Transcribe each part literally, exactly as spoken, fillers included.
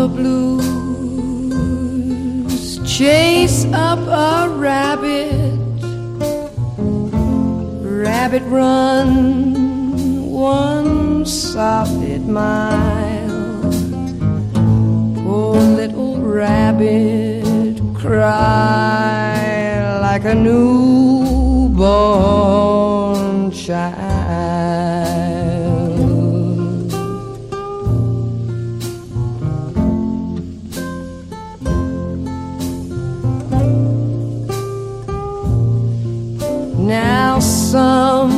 the blues chase up a rabbit, rabbit run one solid mile, poor little rabbit cry like a newborn child. Now some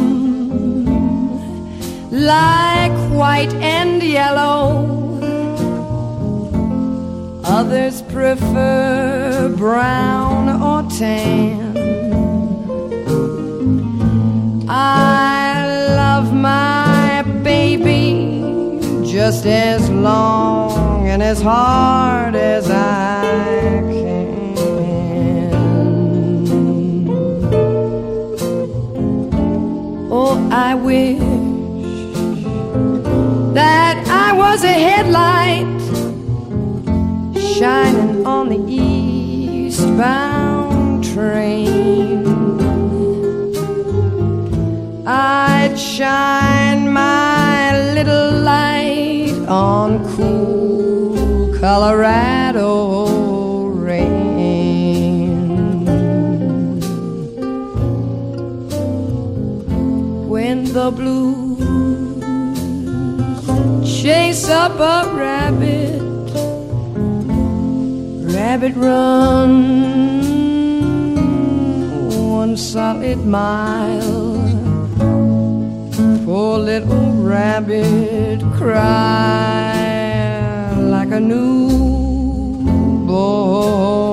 like white and yellow, others prefer brown or tan. I love my baby just as long and as hard as I can. Oh, I wish that I was a headlight shining on the eastbound train. I'd shine my little light on cool Colorado rain. When the blues chase up a rabbit, rabbit run one solid mile, poor little rabbit cry like a newborn